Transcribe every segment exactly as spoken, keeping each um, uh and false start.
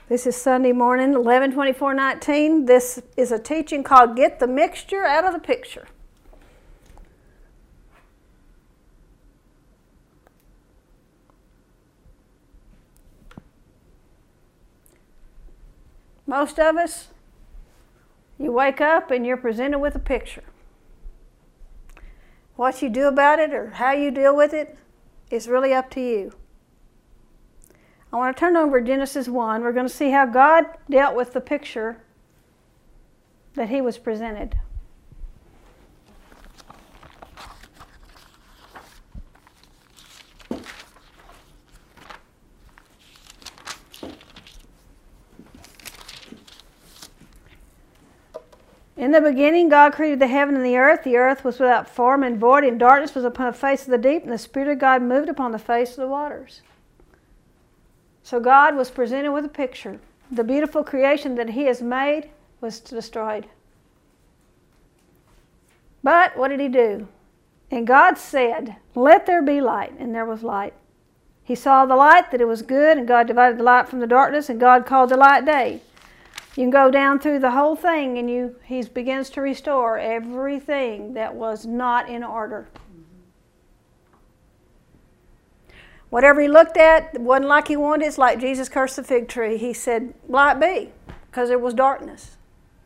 This is Sunday morning, eleven twenty-four nineteen. This is a teaching called Get the Mixture Out of the Picture. Most of us, you wake up and you're presented with a picture. What you do about it or how you deal with it is really up to you. I want to turn over to Genesis one. We're going to see how God dealt with the picture that he was presented. In the beginning, God created the heaven and the earth. The earth was without form and void, and darkness was upon the face of the deep, and the Spirit of God moved upon the face of the waters. So God was presented with a picture. The beautiful creation that he has made was destroyed. But what did he do? And God said, "Let there be light," and there was light. He saw the light, that it was good, and God divided the light from the darkness, and God called the light day. You can go down through the whole thing, and you he begins to restore everything that was not in order. Whatever he looked at wasn't like he wanted. It's like Jesus cursed the fig tree. He said, "Light be," because there was darkness.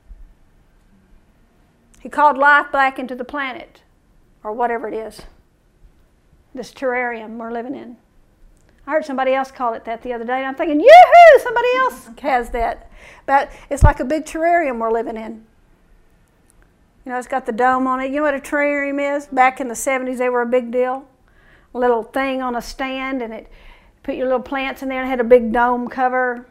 He called life back into the planet, or whatever it is, this terrarium we're living in. I heard somebody else call it that the other day, and I'm thinking, yoo-hoo, somebody else has that. But it's like a big terrarium we're living in. You know, it's got the dome on it. You know what a terrarium is? Back in the seventies, they were a big deal. A little thing on a stand, and it put your little plants in there, and it had a big dome cover.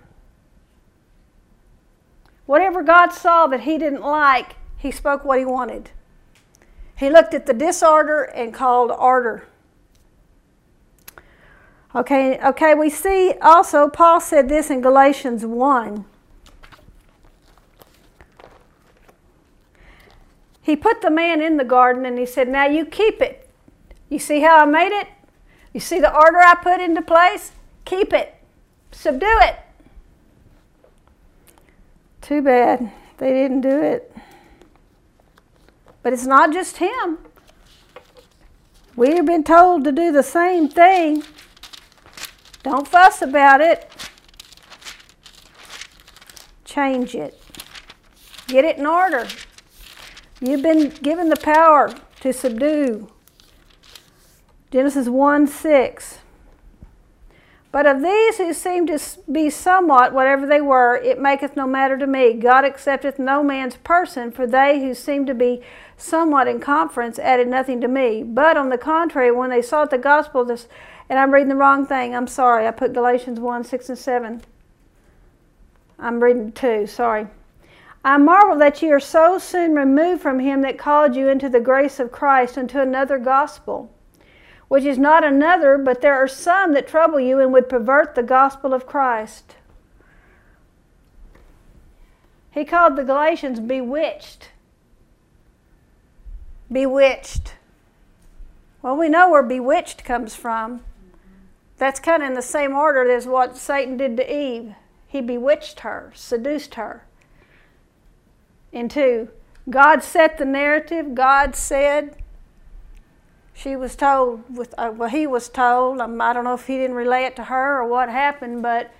Whatever God saw that he didn't like, he spoke what he wanted. He looked at the disorder and called order. Okay, okay, we see also, Paul said this in Galatians one. He put the man in the garden and he said, "Now you keep it. You see how I made it? You see the order I put into place? Keep it. Subdue it." Too bad they didn't do it. But it's not just him. We've been told to do the same thing. Don't fuss about it. Change it. Get it in order. You've been given the power to subdue. Genesis one six. "But of these who seem to be somewhat, whatever they were, it maketh no matter to me. God accepteth no man's person, for they who seem to be somewhat in conference added nothing to me. But on the contrary, when they sought the gospel," this, and I'm reading the wrong thing. I'm sorry. I put Galatians one six and seven. I'm reading two. Sorry. "I marvel that ye are so soon removed from him that called you into the grace of Christ unto another gospel, which is not another, but there are some that trouble you and would pervert the gospel of Christ." He called the Galatians bewitched. Bewitched. Well, we know where bewitched comes from. That's kind of in the same order as what Satan did to Eve. He bewitched her, seduced her. Into God set the narrative. God said. She was told, with uh, well, he was told. Um, I don't know if he didn't relay it to her or what happened, but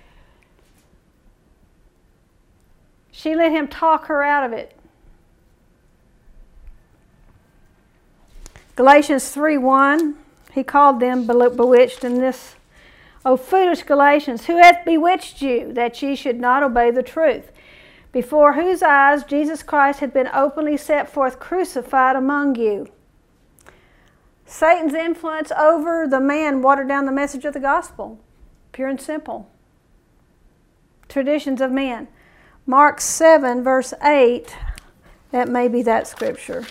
she let him talk her out of it. Galatians three one, he called them bewitched in this. "O foolish Galatians, who hath bewitched you, that ye should not obey the truth, before whose eyes Jesus Christ hath been openly set forth crucified among you?" Satan's influence over the man watered down the message of the gospel. Pure and simple. Traditions of men. Mark seven, verse eight. That may be that scripture.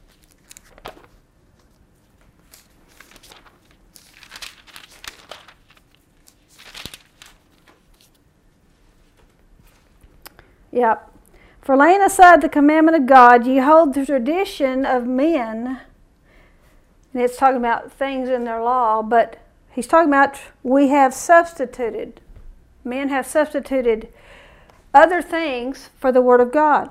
Yep. "For laying aside the commandment of God, ye hold the tradition of men." And it's talking about things in their law, but he's talking about we have substituted. Men have substituted other things for the Word of God.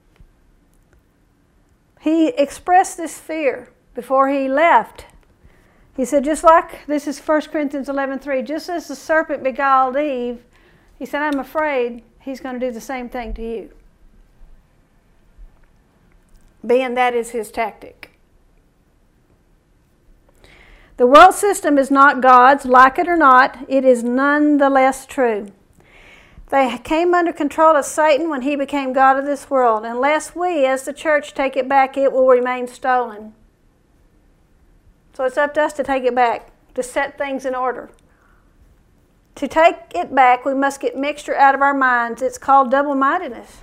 He expressed this fear before he left. He said, just like, this is First Corinthians eleven three, just as the serpent beguiled Eve, he said, I'm afraid he's going to do the same thing to you. Being that is his tactic. The world system is not God's, like it or not, it is nonetheless true. They came under control of Satan when he became God of this world. Unless we, as the church, take it back, it will remain stolen. So it's up to us to take it back, to set things in order. To take it back, we must get mixture out of our minds. It's called double-mindedness.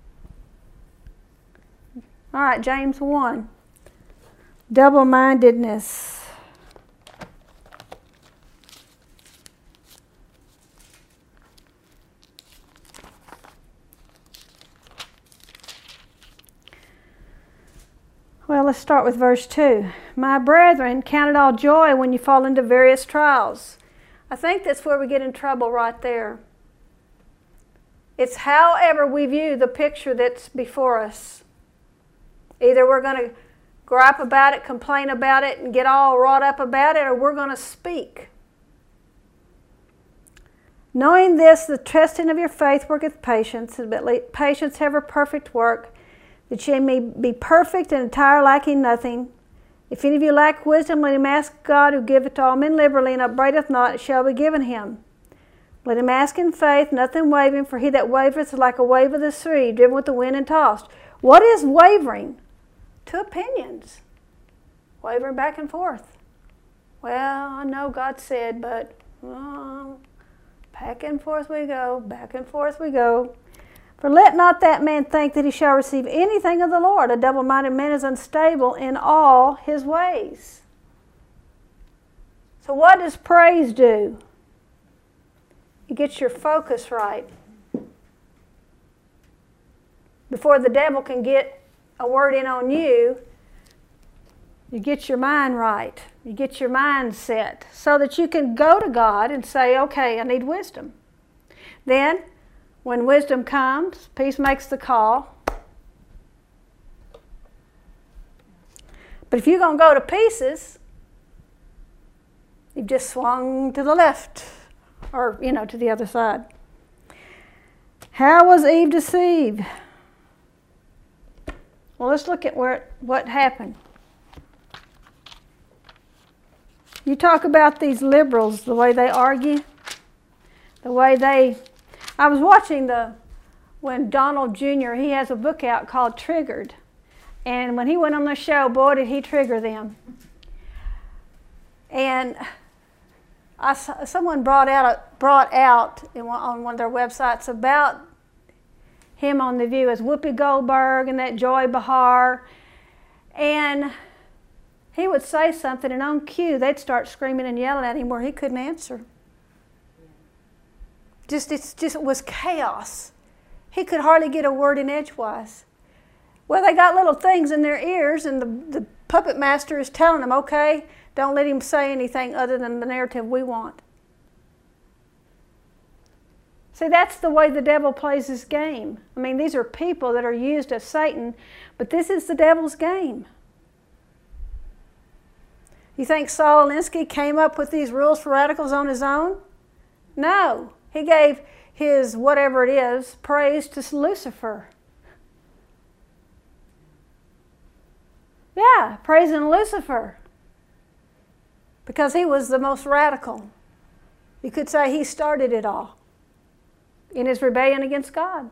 All right, James one. Double-mindedness. Well, let's start with verse two. My brethren, count it all joy when you fall into various trials. I think that's where we get in trouble right there. It's however we view the picture that's before us. Either we're going to gripe about it, complain about it, and get all wrought up about it, or we're going to speak. Knowing this, the testing of your faith worketh patience, but let patience have her perfect work, that ye may be perfect and entire, lacking nothing. If any of you lack wisdom, let him ask God, who giveth to all men liberally, and upbraideth not, it shall be given him. Let him ask in faith, nothing wavering, for he that wavereth is like a wave of the sea, driven with the wind and tossed. What is wavering? To opinions. Wavering back and forth. Well, I know God said, but oh, back and forth we go, back and forth we go. For let not that man think that he shall receive anything of the Lord. A double-minded man is unstable in all his ways. So what does praise do? It gets your focus right. Before the devil can get a word in on you, you get your mind right. You get your mind set so that you can go to God and say, okay, I need wisdom. Then, when wisdom comes, peace makes the call. But if you're going to go to pieces, you've just swung to the left or, you know, to the other side. How was Eve deceived? Well, let's look at where what happened. You talk about these liberals, the way they argue, the way they... I was watching the, when Donald Junior, he has a book out called Triggered. And when he went on the show, boy, did he trigger them. And I, someone brought out, brought out in one, on one of their websites about him on The View as Whoopi Goldberg and that Joy Behar. And he would say something, and on cue, they'd start screaming and yelling at him where he couldn't answer. Just, it's just, it was chaos. He could hardly get a word in edgewise. Well, they got little things in their ears, and the, the puppet master is telling them, okay, don't let him say anything other than the narrative we want. See, that's the way the devil plays his game. I mean, these are people that are used of Satan, but this is the devil's game. You think Saul Alinsky came up with these rules for radicals on his own? No. He gave his, whatever it is, praise to Lucifer. Yeah, praising Lucifer. Because he was the most radical. You could say he started it all in his rebellion against God.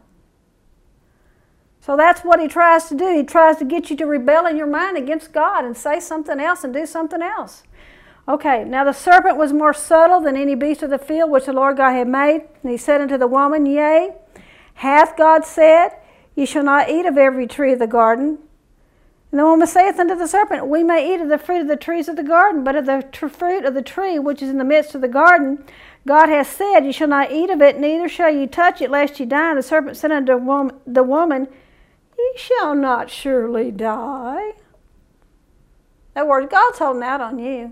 So that's what he tries to do. He tries to get you to rebel in your mind against God and say something else and do something else. Okay, now the serpent was more subtle than any beast of the field which the Lord God had made. And he said unto the woman, Yea, hath God said, Ye shall not eat of every tree of the garden? And the woman saith unto the serpent, We may eat of the fruit of the trees of the garden, but of the tr- fruit of the tree which is in the midst of the garden, God hath said, Ye shall not eat of it, neither shall ye touch it, lest ye die. And the serpent said unto the woman, Ye shall not surely die. In other words, God's holding out on you.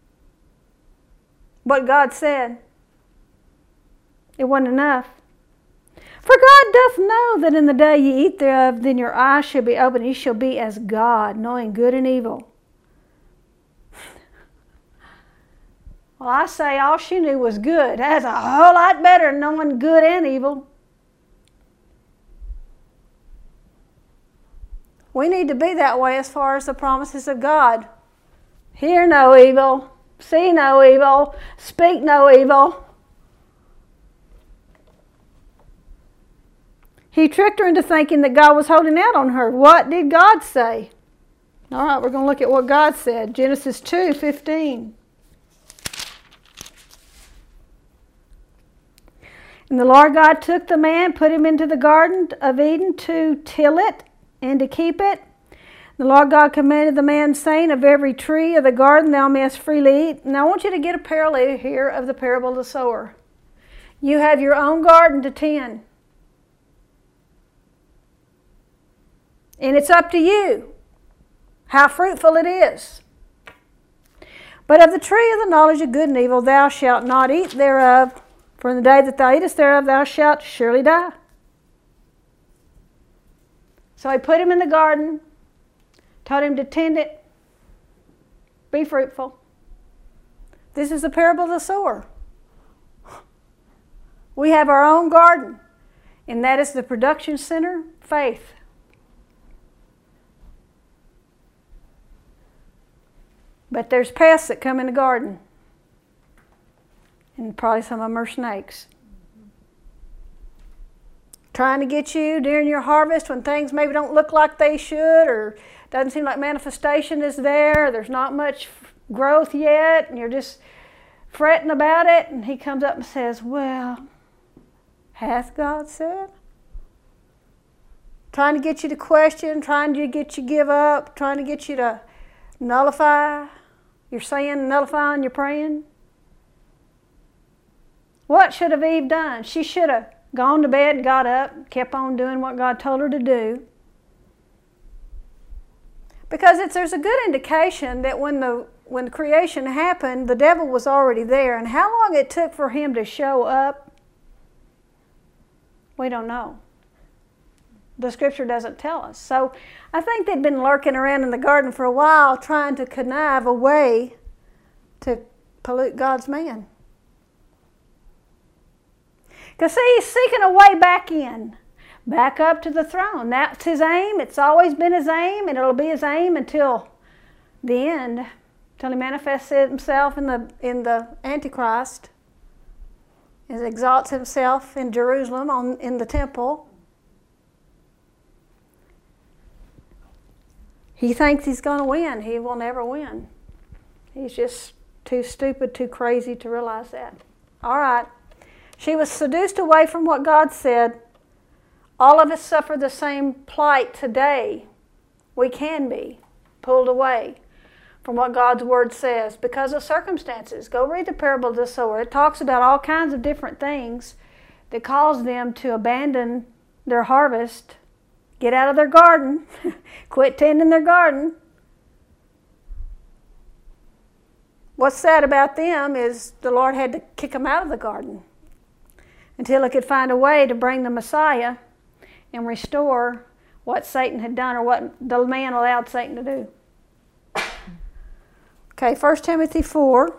What God said, it wasn't enough. God doth know that in the day ye eat thereof, then your eyes shall be opened, and ye shall be as God, knowing good and evil. Well, I say all she knew was good. That's a whole lot better than knowing good and evil. We need to be that way as far as the promises of God. Hear no evil, see no evil, speak no evil. He tricked her into thinking that God was holding out on her. What did God say? All right, we're going to look at what God said. Genesis two fifteen. And the Lord God took the man, put him into the garden of Eden to till it and to keep it. The Lord God commanded the man, saying, of every tree of the garden thou mayest freely eat. Now I want you to get a parallel here of the parable of the sower. You have your own garden to tend. And it's up to you how fruitful it is. But of the tree of the knowledge of good and evil thou shalt not eat thereof, for in the day that thou eatest thereof thou shalt surely die. So he put him in the garden, taught him to tend it, be fruitful. This is the parable of the sower. We have our own garden, and that is the production center, faith. But there's pests that come in the garden. And probably some of them are snakes. Trying to get you during your harvest when things maybe don't look like they should, or doesn't seem like manifestation is there, there's not much growth yet, and you're just fretting about it, and he comes up and says, well, hath God said? Trying to get you to question, trying to get you to give up, trying to get you to nullify your sin, nullifying your praying. What should have Eve done? She should have gone to bed and got up, kept on doing what God told her to do. Because it's, there's a good indication that when the when the creation happened, the devil was already there. And how long it took for him to show up, we don't know. The scripture doesn't tell us. So I think they'd been lurking around in the garden for a while trying to connive a way to pollute God's man. Because see, he's seeking a way back in, back up to the throne. That's his aim. It's always been his aim, and it'll be his aim until the end, until he manifests himself in the, in the Antichrist, and exalts himself in Jerusalem, on, in the temple. He thinks he's going to win. He will never win. He's just too stupid, too crazy to realize that. All right. She was seduced away from what God said. All of us suffer the same plight today. We can be pulled away from what God's Word says because of circumstances. Go read the parable of the sower. It talks about all kinds of different things that cause them to abandon their harvest, get out of their garden, quit tending their garden. What's sad about them is the Lord had to kick them out of the garden until he could find a way to bring the Messiah and restore what Satan had done, or what the man allowed Satan to do. Okay, First Timothy four.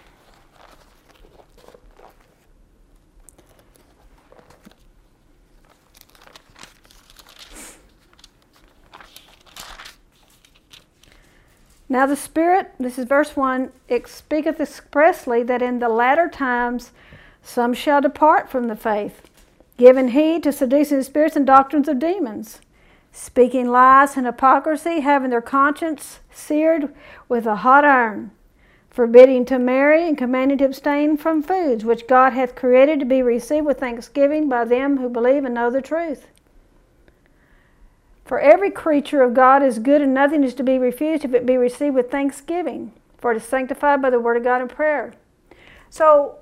Now the Spirit, this is verse one, it speaketh expressly that in the latter times some shall depart from the faith, giving heed to seducing spirits and doctrines of demons, speaking lies and hypocrisy, having their conscience seared with a hot iron, forbidding to marry and commanding to abstain from foods which God hath created to be received with thanksgiving by them who believe and know the truth. For every creature of God is good, and nothing is to be refused if it be received with thanksgiving, for it is sanctified by the word of God and prayer. So,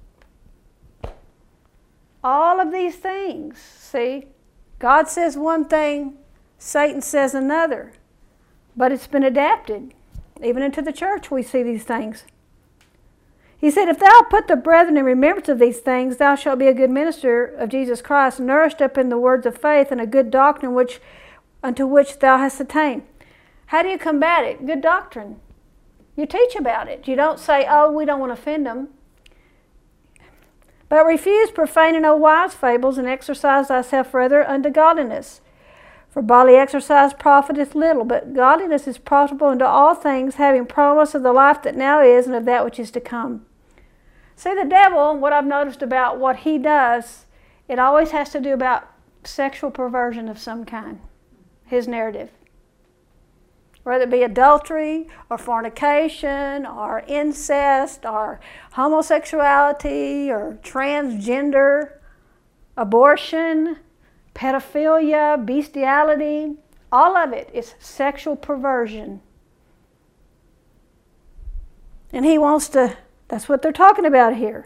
all of these things, see, God says one thing, Satan says another. But it's been adapted. Even into the church we see these things. He said, if thou put the brethren in remembrance of these things, thou shalt be a good minister of Jesus Christ, nourished up in the words of faith and a good doctrine which unto which thou hast attained. How do you combat it? Good doctrine. You teach about it. You don't say, oh, we don't want to offend them. But refuse profane and unwise fables, and exercise thyself rather unto godliness. For bodily exercise profiteth little, but godliness is profitable unto all things, having promise of the life that now is and of that which is to come. See, the devil, what I've noticed about what he does, it always has to do about sexual perversion of some kind, his narrative. Whether it be adultery or fornication or incest or homosexuality or transgender, abortion, pedophilia, bestiality, all of it is sexual perversion. And he wants to, that's what they're talking about here.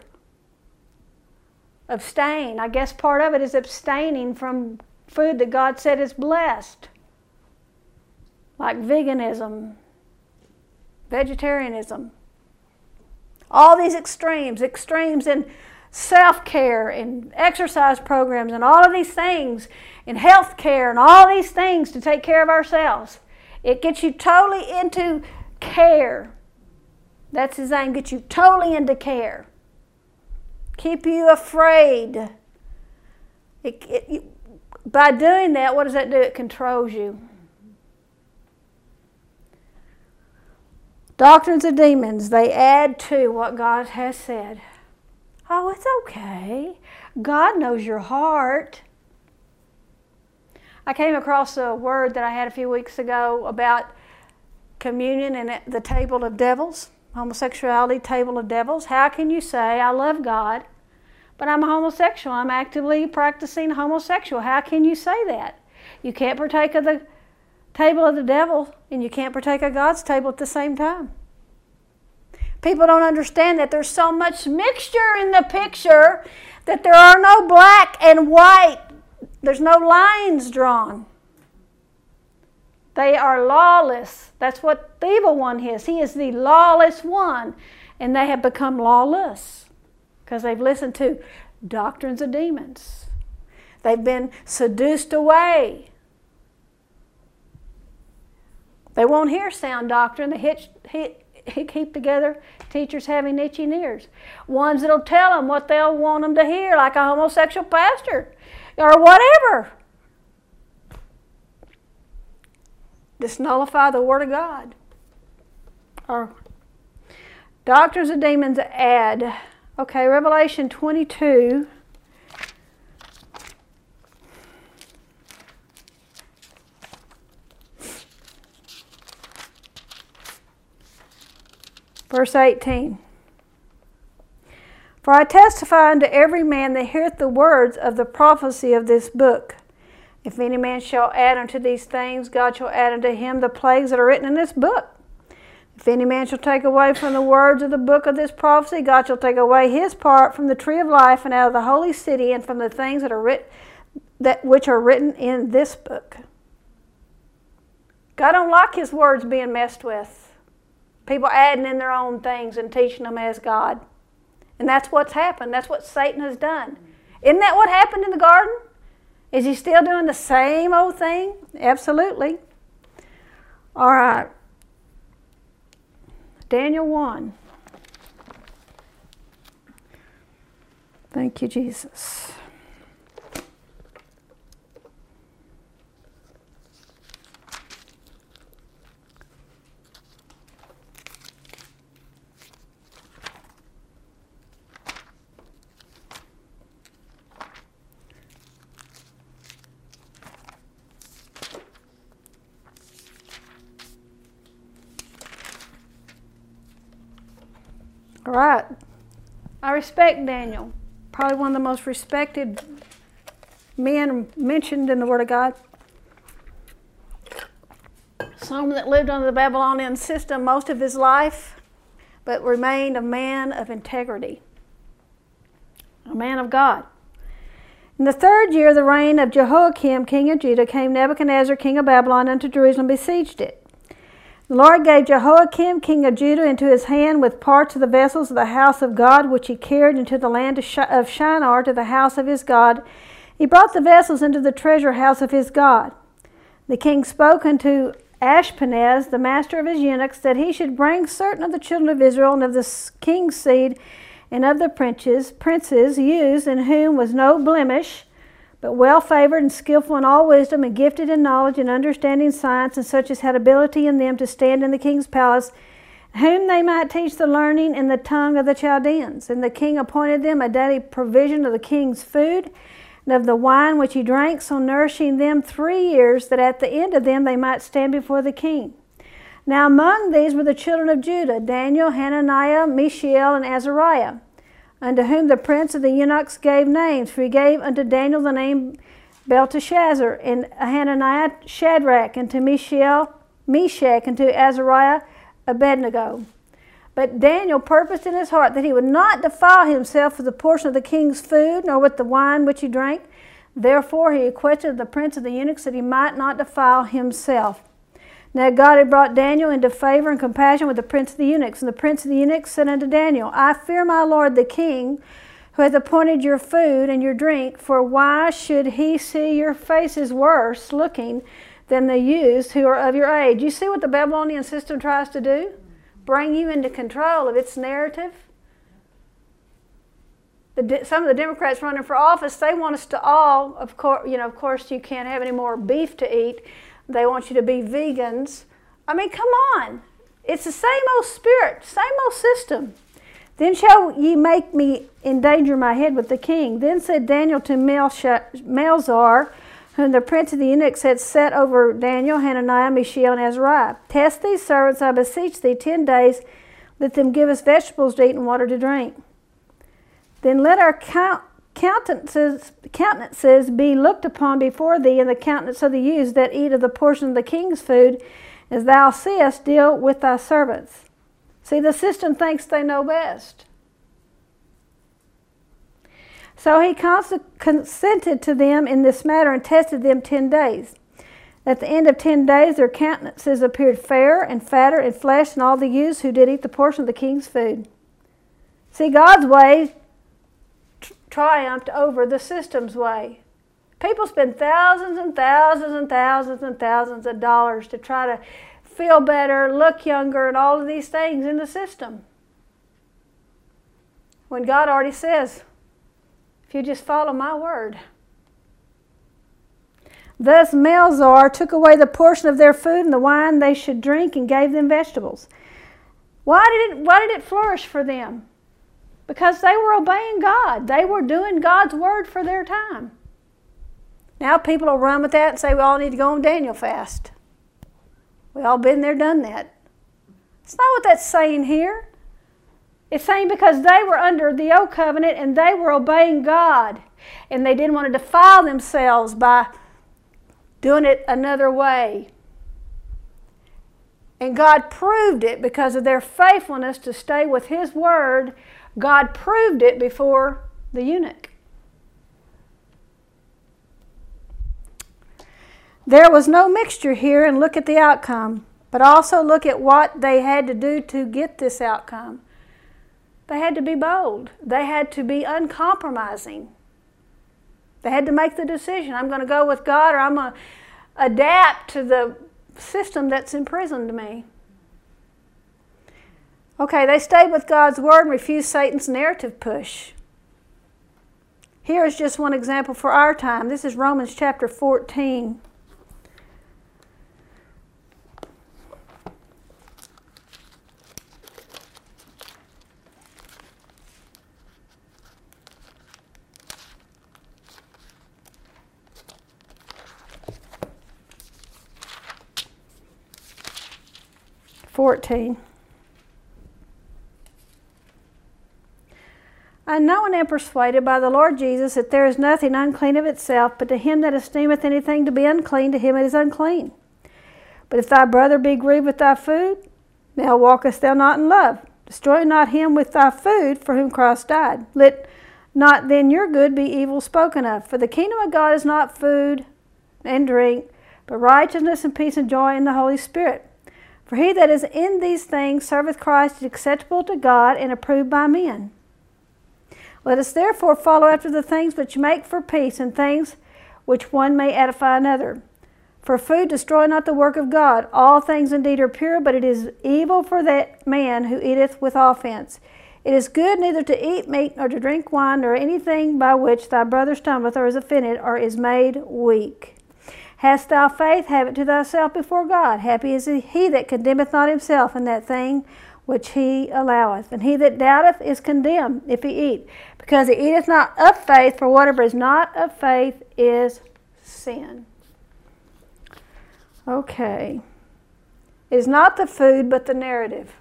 Abstain. I guess part of it is abstaining from food that God said is blessed. Like veganism, vegetarianism. All these extremes, extremes in self-care and exercise programs and all of these things, in health care and all these things to take care of ourselves. It gets you totally into care. That's his aim, get you totally into care. Keep you afraid. It, it, you, by doing that, what does that do? It controls you. Doctrines of demons, they add to what God has said. Oh, it's okay. God knows your heart. I came across a word that I had a few weeks ago about communion and the table of devils, homosexuality, table of devils. How can you say, I love God, but I'm a homosexual? I'm actively practicing homosexual. How can you say that? You can't partake of the table of the devil, and you can't partake of God's table at the same time. People don't understand that there's so much mixture in the picture that there are no black and white. There's no lines drawn. They are lawless. That's what the evil one is. He is the lawless one. And they have become lawless because they've listened to doctrines of demons. They've been seduced away. They won't hear sound doctrine. They hitch, hit, hit, keep together teachers having itching ears. Ones that'll tell them what they'll want them to hear, like a homosexual pastor or whatever. Disnullify the Word of God. Or doctrines of demons add. Okay, Revelation twenty-two. Verse eighteen. For I testify unto every man that heareth the words of the prophecy of this book. If any man shall add unto these things, God shall add unto him the plagues that are written in this book. If any man shall take away from the words of the book of this prophecy, God shall take away his part from the tree of life and out of the holy city and from the things that are writ- that which are written in this book. God don't like his words being messed with. People adding in their own things and teaching them as God. And that's what's happened. That's what Satan has done. Isn't that what happened in the garden? Is he still doing the same old thing? Absolutely. All right. Daniel one. Thank you, Jesus. All right. I respect Daniel. Probably one of the most respected men mentioned in the Word of God. Someone that lived under the Babylonian system most of his life, but remained a man of integrity. A man of God. In the third year of the reign of Jehoiakim, king of Judah, came Nebuchadnezzar, king of Babylon, unto Jerusalem, besieged it. The Lord gave Jehoiakim, king of Judah, into his hand with parts of the vessels of the house of God, which he carried into the land of Shinar to the house of his God. He brought the vessels into the treasure house of his God. The king spoke unto Ashpenaz, the master of his eunuchs, that he should bring certain of the children of Israel and of the king's seed and of the princes, princes, youths, in whom was no blemish, but well favored and skillful in all wisdom, and gifted in knowledge and understanding science, and such as had ability in them to stand in the king's palace, whom they might teach the learning and the tongue of the Chaldeans. And the king appointed them a daily provision of the king's food, and of the wine which he drank, so nourishing them three years, that at the end of them they might stand before the king. Now among these were the children of Judah, Daniel, Hananiah, Mishael, and Azariah, unto whom the prince of the eunuchs gave names. For he gave unto Daniel the name Belteshazzar, and Hananiah Shadrach, and to Mishael Meshach, and to Azariah Abednego. But Daniel purposed in his heart that he would not defile himself with the portion of the king's food, nor with the wine which he drank. Therefore he requested the prince of the eunuchs that he might not defile himself. Now God had brought Daniel into favor and compassion with the prince of the eunuchs. And the prince of the eunuchs said unto Daniel, I fear my lord the king, who hath appointed your food and your drink, for why should he see your faces worse looking than the youths who are of your age? You see what the Babylonian system tries to do? Bring you into control of its narrative. The, some of the Democrats running for office, they want us to all, of course, you know, of course you can't have any more beef to eat. They want you to be vegans. I mean, come on. It's the same old spirit, same old system. Then shall ye make me endanger my head with the king. Then said Daniel to Melzar, whom the prince of the eunuchs had set over Daniel, Hananiah, Mishael, and Azariah, test these servants, I beseech thee, ten days. Let them give us vegetables to eat and water to drink. Then let our count Countenances, countenances be looked upon before thee, and the countenance of the youths that eat of the portion of the king's food, as thou seest, deal with thy servants. See, the system thinks they know best. So he cons- consented to them in this matter and tested them ten days. At the end of ten days their countenances appeared fairer and fatter in flesh than all the youths who did eat the portion of the king's food. See, God's way triumphed over the system's way. People spend thousands and thousands and thousands and thousands of dollars to try to feel better, look younger, and all of these things in the system. When God already says, if you just follow my word. Thus Melzar took away the portion of their food and the wine they should drink, and gave them vegetables. Why did it, why did it flourish for them? Because they were obeying God. They were doing God's word for their time. Now people will run with that and say we all need to go on Daniel fast. We all been there, done that. It's not what that's saying here. It's saying because they were under the old covenant and they were obeying God, and they didn't want to defile themselves by doing it another way. And God proved it because of their faithfulness to stay with His word. God proved it before the eunuch. There was no mixture here, and look at the outcome. But also look at what they had to do to get this outcome. They had to be bold. They had to be uncompromising. They had to make the decision. I'm going to go with God, or I'm going to adapt to the system that's imprisoned me. Okay, they stayed with God's word and refused Satan's narrative push. Here is just one example for our time. This is Romans chapter fourteen. fourteen. Unknown and persuaded by the Lord Jesus that there is nothing unclean of itself, but to him that esteemeth anything to be unclean, to him it is unclean. But if thy brother be grieved with thy food, now walkest thou not in love. Destroy not him with thy food, for whom Christ died. Let not then your good be evil spoken of. For the kingdom of God is not food and drink, but righteousness and peace and joy in the Holy Spirit. For he that is in these things serveth Christ, is acceptable to God and approved by men. Let us therefore follow after the things which make for peace, and things which one may edify another. For food destroy not the work of God. All things indeed are pure, but it is evil for that man who eateth with offense. It is good neither to eat meat, nor to drink wine, nor anything by which thy brother stumbleth, or is offended, or is made weak. Hast thou faith, have it to thyself before God. Happy is he that condemneth not himself in that thing which he alloweth. And he that doubteth is condemned if he eat, because he eateth not of faith, for whatever is not of faith is sin. Okay. It is not the food, but the narrative.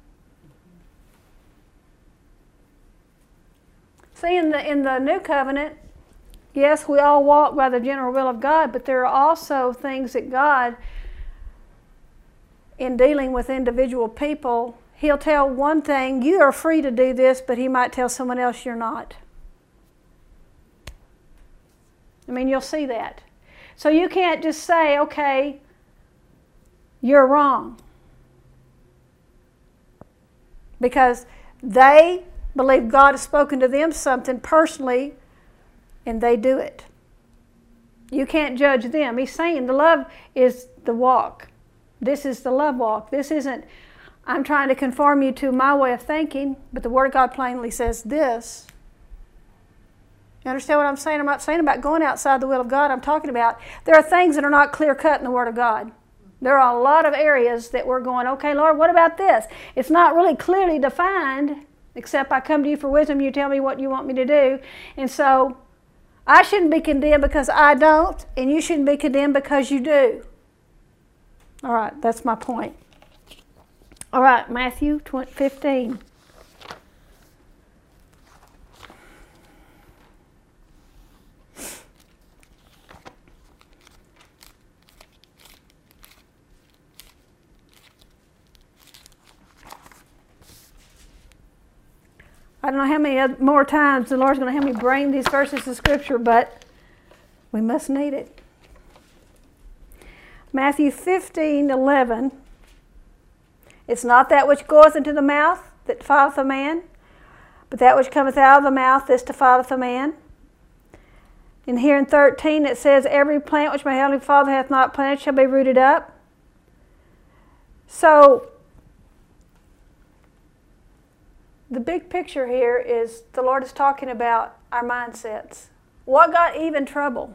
See, in the, in the New Covenant, yes, we all walk by the general will of God, but there are also things that God, in dealing with individual people, He'll tell one thing, you are free to do this, but He might tell someone else you're not. I mean, you'll see that. So you can't just say, okay, you're wrong. Because they believe God has spoken to them something personally, and they do it. You can't judge them. He's saying the love is the walk. This is the love walk. This isn't, I'm trying to conform you to my way of thinking, but the Word of God plainly says this. You understand what I'm saying? I'm not saying about going outside the will of God. I'm talking about there are things that are not clear-cut in the Word of God. There are a lot of areas that we're going, okay, Lord, what about this? It's not really clearly defined, except I come to you for wisdom, you tell me what you want me to do. And so I shouldn't be condemned because I don't, and you shouldn't be condemned because you do. All right, that's my point. All right, Matthew fifteen. I don't know how many more times the Lord's going to have me bring these verses of Scripture, but we must need it. Matthew fifteen eleven. It's not that which goeth into the mouth that defileth a man, but that which cometh out of the mouth, this defileth a man. And here in thirteen it says, every plant which my heavenly Father hath not planted shall be rooted up. So, the big picture here is the Lord is talking about our mindsets. What got Eve in trouble?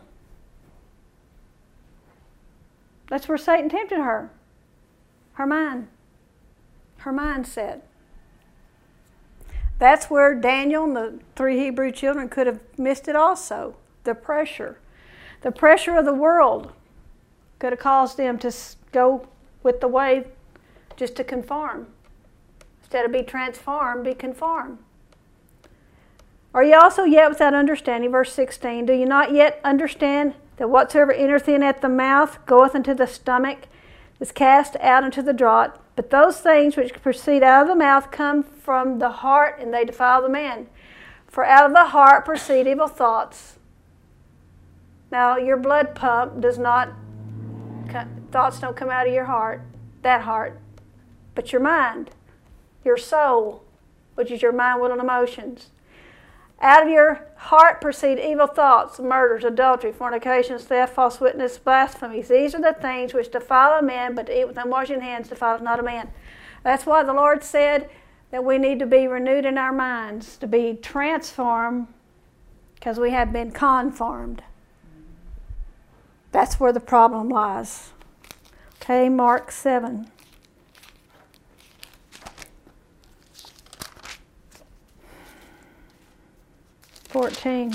That's where Satan tempted her. Her mind. Her mindset. That's where Daniel and the three Hebrew children could have missed it also. The pressure. The pressure of the world could have caused them to go with the way just to conform. Instead of be transformed, be conformed. Are ye also yet without understanding? Verse sixteen. Do you not yet understand that whatsoever entereth in at the mouth goeth into the stomach, is cast out into the draught? But those things which proceed out of the mouth come from the heart, and they defile the man. For out of the heart proceed evil thoughts. Now, your blood pump does not, thoughts don't come out of your heart, that heart, but your mind, your soul, which is your mind, will, and emotions. Out of your heart proceed evil thoughts, murders, adultery, fornications, theft, false witness, blasphemies. These are the things which defile a man, but to eat with unwashing hands defileth not a man. That's why the Lord said that we need to be renewed in our minds, to be transformed, because we have been conformed. That's where the problem lies. Okay, Mark seven. fourteen.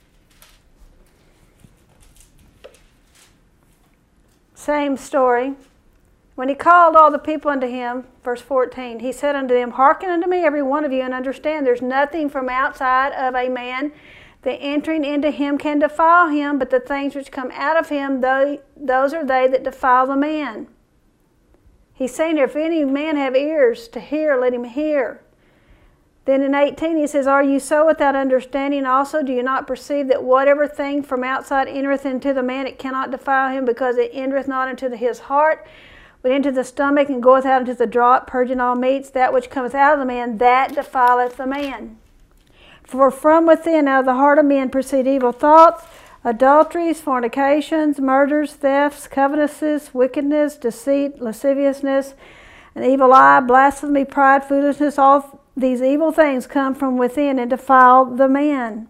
Same story. When he called all the people unto him, verse fourteen, he said unto them, hearken unto me, every one of you, and understand there's nothing from outside of a man that entering into him can defile him, but the things which come out of him, those are they that defile the man. He's saying, if any man have ears to hear, let him hear. Then in eighteen he says, are you so without understanding also? Do you not perceive that whatever thing from outside entereth into the man, it cannot defile him, because it entereth not into his heart, went into the stomach and goeth out into the draught, purging all meats. That which cometh out of the man, that defileth the man. For from within, out of the heart of men, proceed evil thoughts, adulteries, fornications, murders, thefts, covetousness, wickedness, deceit, lasciviousness, an evil eye, blasphemy, pride, foolishness. All these evil things come from within and defile the man.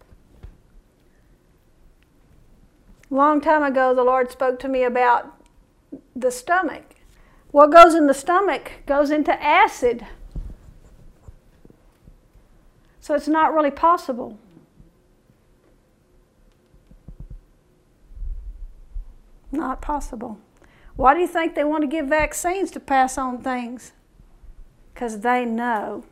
A long time ago, the Lord spoke to me about the stomach. What goes in the stomach goes into acid. So it's not really possible. Not possible. Why do you think they want to give vaccines to pass on things? Because they know.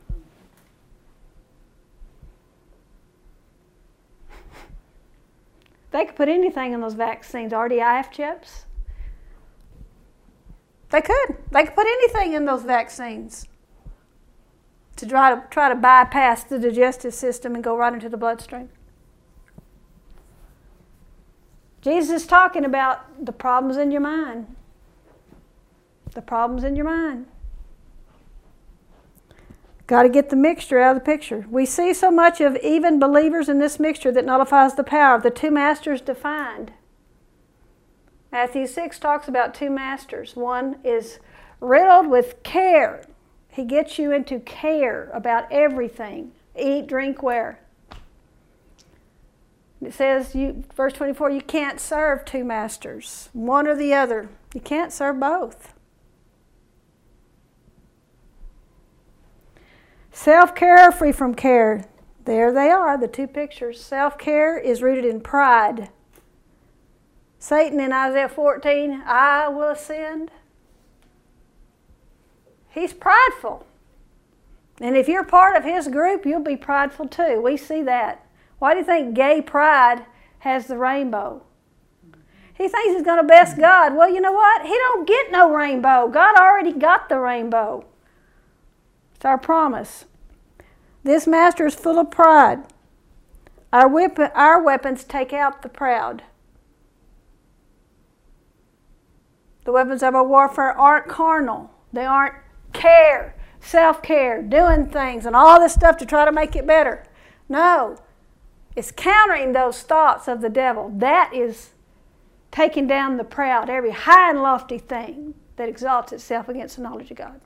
They could put anything in those vaccines. R D I F chips. They could. They could put anything in those vaccines to try to try to bypass the digestive system and go right into the bloodstream. Jesus is talking about the problems in your mind. The problems in your mind. Got to get the mixture out of the picture. We see so much of even believers in this mixture that nullifies the power of the two masters defined. Matthew six talks about two masters. One is riddled with care. He gets you into care about everything. Eat, drink, wear. It says, you, verse twenty-four, you can't serve two masters, one or the other. You can't serve both. Self-care, free from care. There they are, the two pictures. Self-care is rooted in pride. Satan in Isaiah fourteen, I will ascend. He's prideful. And if you're part of his group, you'll be prideful too. We see that. Why do you think gay pride has the rainbow? He thinks he's going to best God. Well, you know what? He don't get no rainbow. God already got the rainbow. It's our promise. This master is full of pride. Our, weapon, our weapons take out the proud. The weapons of our warfare aren't carnal. They aren't care, self-care, doing things, and all this stuff to try to make it better. No. It's countering those thoughts of the devil. That is taking down the proud, every high and lofty thing that exalts itself against the knowledge of God.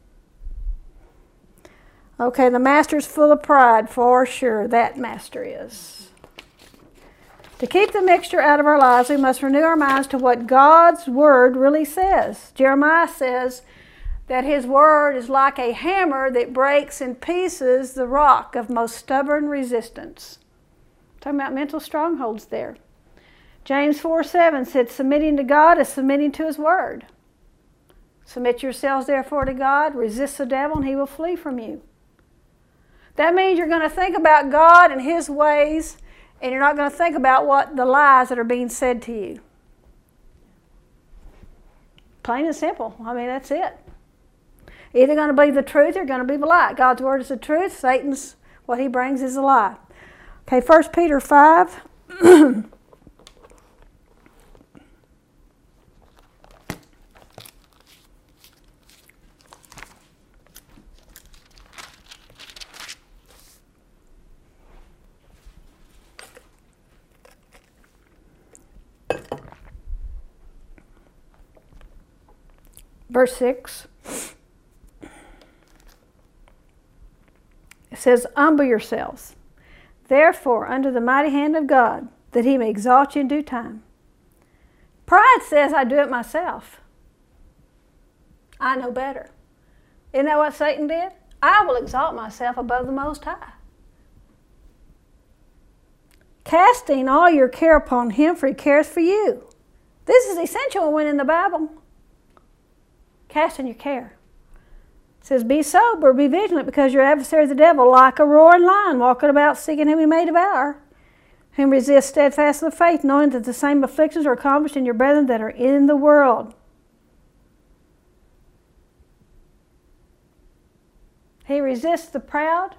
Okay, the master's full of pride, for sure. That master is. To keep the mixture out of our lives, we must renew our minds to what God's Word really says. Jeremiah says that His Word is like a hammer that breaks in pieces the rock of most stubborn resistance. Talking about mental strongholds there. James four seven said, submitting to God is submitting to His Word. Submit yourselves therefore to God, resist the devil, and he will flee from you. That means you're going to think about God and His ways, and you're not going to think about what the lies that are being said to you. Plain and simple. I mean, that's it. Either going to be the truth or going to be the lie. God's Word is the truth. Satan's, what he brings is a lie. Okay, First Peter five. Verse six. It says, humble yourselves, therefore, under the mighty hand of God, that He may exalt you in due time. Pride says, I do it myself. I know better. Isn't that what Satan did? I will exalt myself above the Most High. Casting all your care upon Him, for He cares for you. This is essential when in the Bible. Casting your care. It says, be sober, be vigilant, because your adversary the devil, like a roaring lion, walking about seeking whom he may devour, whom resist steadfast in the faith, knowing that the same afflictions are accomplished in your brethren that are in the world. He resists the proud,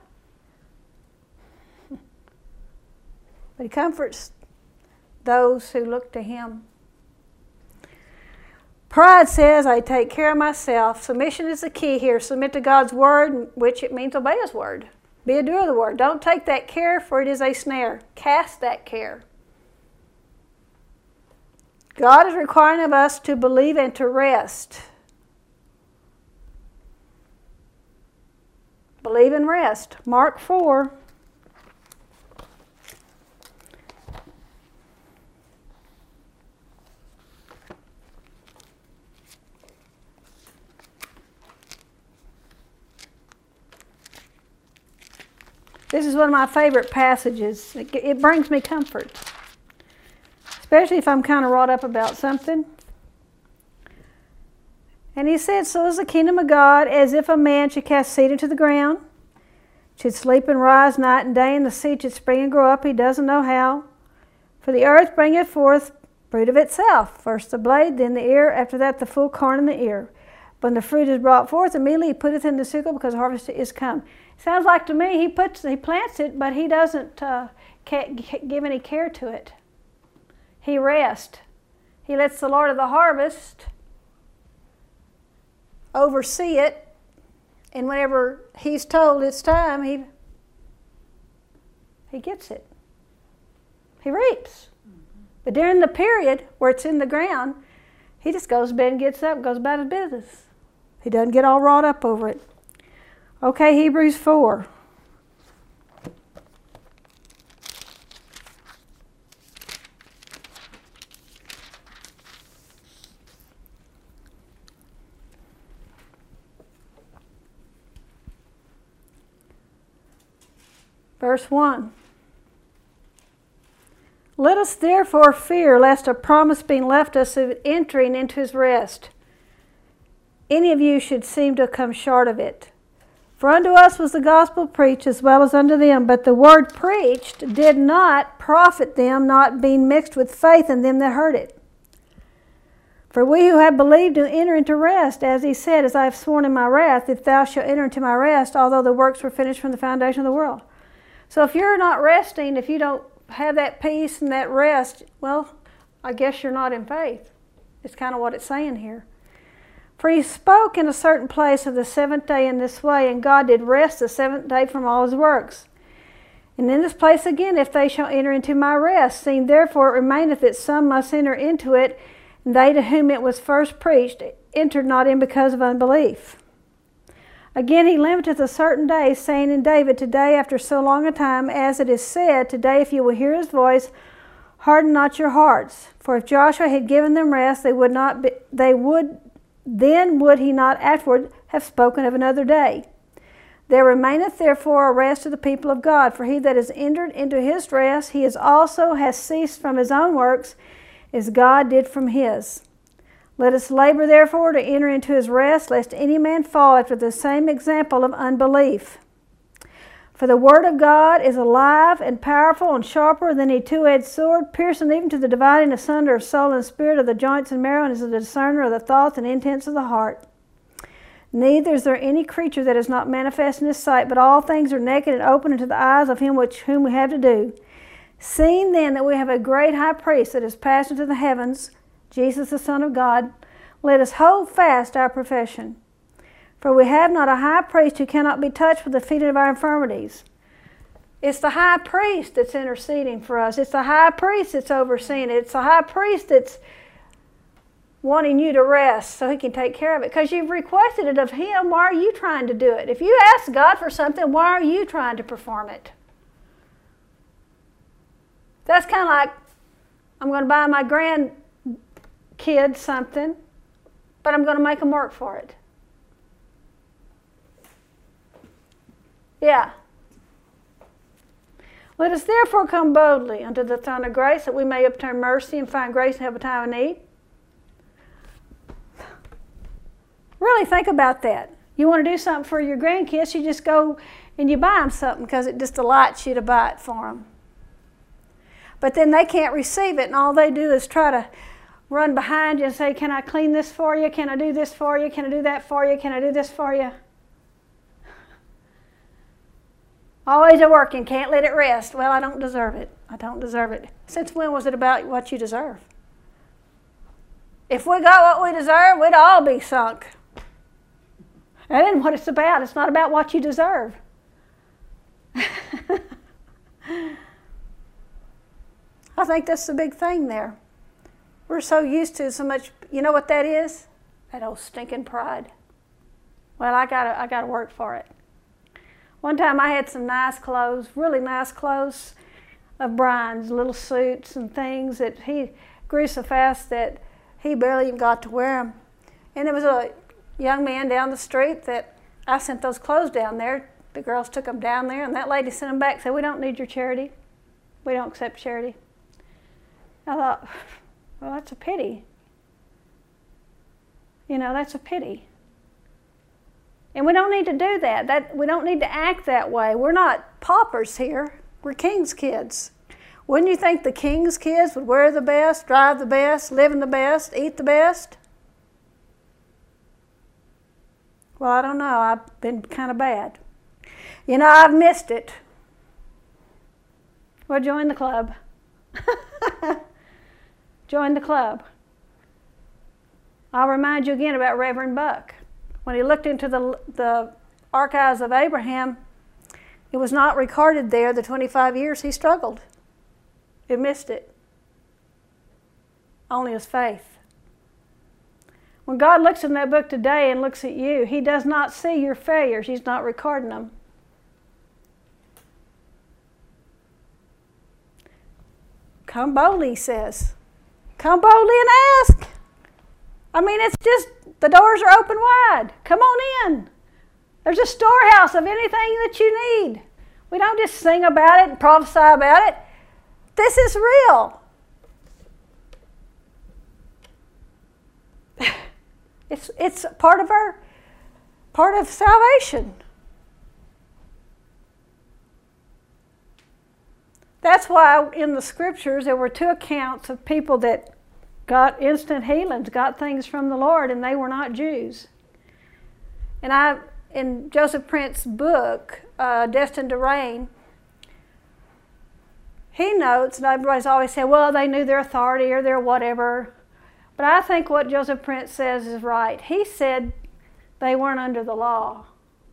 but He comforts those who look to Him. Pride says, I take care of myself. Submission is the key here. Submit to God's word, which it means obey his word. Be a doer of the word. Don't take that care, for it is a snare. Cast that care. God is requiring of us to believe and to rest. Believe and rest. Mark four. This is one of my favorite passages. It, it brings me comfort, especially if I'm kind of wrought up about something. And he said, so is the kingdom of God, as if a man should cast seed into the ground, should sleep and rise night and day, and the seed should spring and grow up, he doesn't know how. For the earth bringeth forth fruit of itself, first the blade, then the ear, after that the full corn in the ear. When the fruit is brought forth, immediately he putteth in the sickle, because harvest is come. Sounds like to me he puts he plants it, but he doesn't uh, give any care to it. He rests. He lets the Lord of the harvest oversee it, and whenever he's told it's time, he he gets it. He reaps. Mm-hmm. But during the period where it's in the ground, he just goes to bed and gets up and goes about his business. He doesn't get all wrought up over it. Okay, Hebrews four. Verse one. Let us therefore fear lest a promise being left us of entering into his rest, any of you should seem to come short of it. For unto us was the gospel preached as well as unto them, but the word preached did not profit them, not being mixed with faith in them that heard it. For we who have believed do enter into rest, as he said, as I have sworn in my wrath, if thou shalt enter into my rest, although the works were finished from the foundation of the world. So if you're not resting, if you don't have that peace and that rest, well, I guess you're not in faith. It's kind of what it's saying here. For he spoke in a certain place of the seventh day in this way, and God did rest the seventh day from all his works. And in this place again, if they shall enter into my rest, seeing therefore it remaineth that some must enter into it, and they to whom it was first preached entered not in because of unbelief. Again he limiteth a certain day, saying in David, today after so long a time, as it is said, today if you will hear his voice, harden not your hearts. For if Joshua had given them rest, they would not be, they would then would he not afterward have spoken of another day. There remaineth therefore a rest to the people of God, for he that is entered into his rest, he is also has ceased from his own works, as God did from his. Let us labor therefore to enter into his rest, lest any man fall after the same example of unbelief. For the word of God is alive and powerful and sharper than a two-edged sword, piercing even to the dividing asunder of soul and spirit, of the joints and marrow, and is a discerner of the thoughts and intents of the heart. Neither is there any creature that is not manifest in his sight, but all things are naked and open unto the eyes of him which whom we have to do. Seeing then that we have a great high priest that is passed into the heavens, Jesus the Son of God, let us hold fast our profession. For we have not a high priest who cannot be touched with the feeling of our infirmities. It's the high priest that's interceding for us. It's the high priest that's overseeing it. It's the high priest that's wanting you to rest so he can take care of it. Because you've requested it of him, why are you trying to do it? If you ask God for something, why are you trying to perform it? That's kind of like, I'm going to buy my grandkids something, but I'm going to make them work for it. Yeah. Let us therefore come boldly unto the throne of grace, that we may obtain mercy and find grace and help a time of need. Really think about that. You want to do something for your grandkids, you just go and you buy them something because it just delights you to buy it for them. But then they can't receive it, and all they do is try to run behind you and say, can I clean this for you? Can I do this for you? Can I do that for you? Can I do this for you? Always at work and can't let it rest. Well, I don't deserve it. I don't deserve it. Since when was it about what you deserve? If we got what we deserve, we'd all be sunk. That isn't what it's about. It's not about what you deserve. I think that's the big thing there. We're so used to so much, you know what that is? That old stinking pride. Well, I gotta, I gotta work for it. One time I had some nice clothes, really nice clothes of Brian's, little suits and things that he grew so fast that he barely even got to wear them. And there was a young man down the street that I sent those clothes down there. The girls took them down there, and that lady sent them back and said, we don't need your charity. We don't accept charity. I thought, well, that's a pity. You know, that's a pity. And we don't need to do that. That we don't need to act that way. We're not paupers here. We're king's kids. Wouldn't you think the king's kids would wear the best, drive the best, live in the best, eat the best? Well, I don't know. I've been kind of bad. You know, I've missed it. Well, join the club. Join the club. I'll remind you again about Reverend Buck. When he looked into the, the archives of Abraham, it was not recorded there the twenty-five years he struggled. He missed it. Only his faith. When God looks in that book today and looks at you, he does not see your failures. He's not recording them. Come boldly, he says. Come boldly and ask. I mean, it's just, the doors are open wide. Come on in. There's a storehouse of anything that you need. We don't just sing about it and prophesy about it. This is real. It's, it's part of our, part of salvation. That's why in the scriptures there were two accounts of people that got instant healings, got things from the Lord, and they were not Jews. And I, in Joseph Prince's book, uh, Destined to Reign, he notes, and everybody's always said, well, they knew their authority or their whatever. But I think what Joseph Prince says is right. He said they weren't under the law.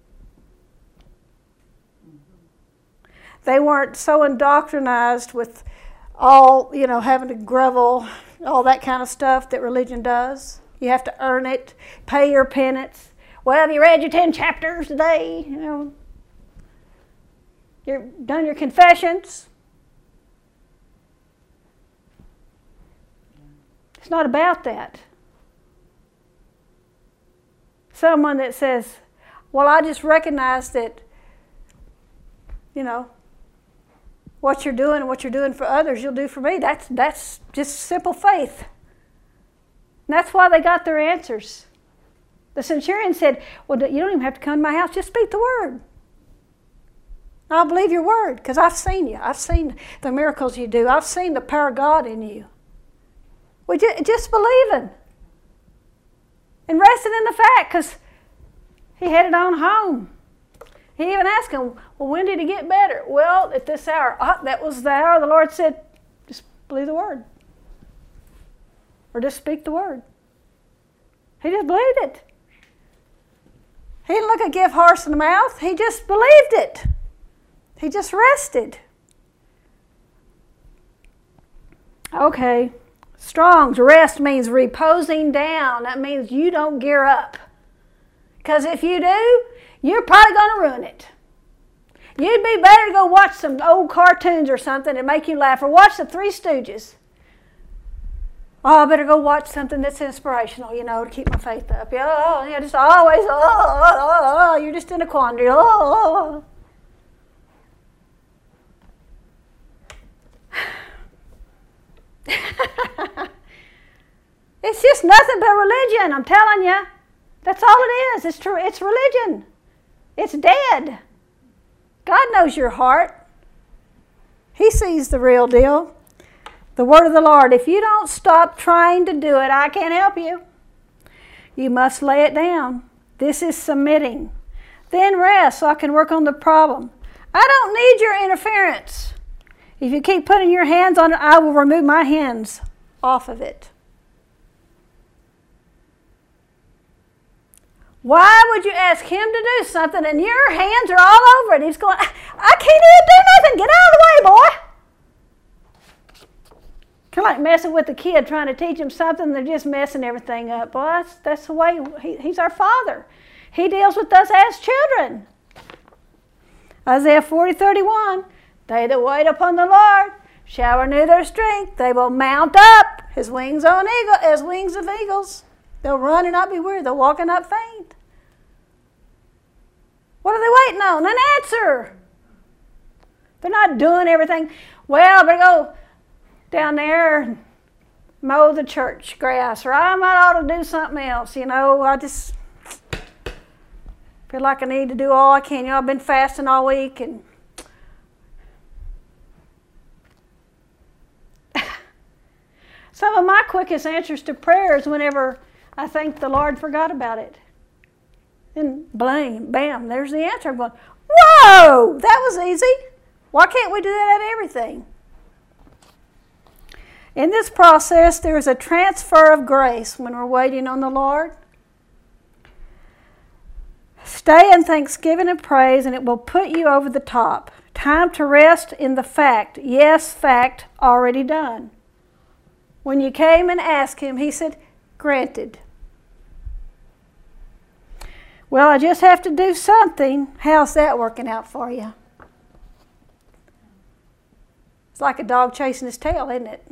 They weren't so indoctrinized with all, you know, having to grovel, all that kind of stuff that religion does. You have to earn it, pay your penance. Well, have you read your ten chapters today? You know, you've done your confessions. It's not about that. Someone that says, well, I just recognize that, you know, what you're doing and what you're doing for others, you'll do for me. That's, that's just simple faith. And that's why they got their answers. The centurion said, well, you don't even have to come to my house. Just speak the word. I'll believe your word because I've seen you. I've seen the miracles you do. I've seen the power of God in you. We just, just believing and resting in the fact because he headed on home. He even asked him, well, when did he get better? Well, at this hour. Oh, that was the hour the Lord said, just believe the word. Or just speak the word. He just believed it. He didn't look a gift horse in the mouth. He just believed it. He just rested. Okay. Strong's rest means reposing down. That means you don't gear up. Because if you do, you're probably going to ruin it. You'd be better to go watch some old cartoons or something and make you laugh, or watch the Three Stooges. Oh, I better go watch something that's inspirational, you know, to keep my faith up. Yeah, oh, yeah, just always, oh, oh, oh, oh, you're just in a quandary. Oh, oh, oh. It's just nothing but religion, I'm telling you. That's all it is. It's true. It's religion. It's dead. God knows your heart. He sees the real deal. The word of the Lord. If you don't stop trying to do it, I can't help you. You must lay it down. This is submitting. Then rest so I can work on the problem. I don't need your interference. If you keep putting your hands on it, I will remove my hands off of it. Why would you ask him to do something and your hands are all over it? He's going, I can't even do nothing. Get out of the way, boy. Kind of like messing with the kid, trying to teach him something. They're just messing everything up. Boy, that's, that's the way. He, he's our Father. He deals with us as children. Isaiah forty, thirty-one. They that wait upon the Lord shall renew their strength. They will mount up his wings on eagle, as wings of eagles. They'll run and not be weary. They'll walk and not faint. What are they waiting on? An answer. They're not doing everything. Well, I better go down there and mow the church grass, or I might ought to do something else. You know, I just feel like I need to do all I can. You know, I've been fasting all week, and some of my quickest answers to prayer is whenever I think the Lord forgot about it. And blame, bam, there's the answer. I'm going, whoa, that was easy. Why can't we do that at everything? In this process, there is a transfer of grace when we're waiting on the Lord. Stay in thanksgiving and praise, and it will put you over the top. Time to rest in the fact, yes, fact, already done. When you came and asked him, he said, granted. Well, I just have to do something. How's that working out for you? It's like a dog chasing his tail, isn't it?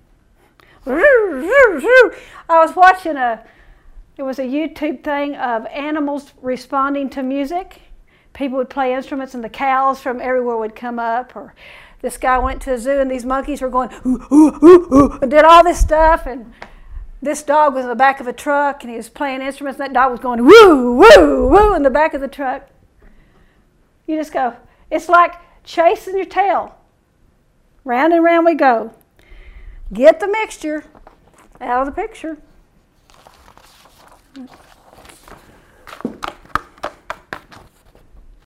I was watching a, it was a YouTube thing of animals responding to music. People would play instruments and the cows from everywhere would come up. Or this guy went to a zoo and these monkeys were going, ooh, ooh, ooh, ooh, and did all this stuff. And this dog was in the back of a truck and he was playing instruments and that dog was going woo, woo, woo in the back of the truck. You just go, it's like chasing your tail. Round and round we go. Get the mixture out of the picture.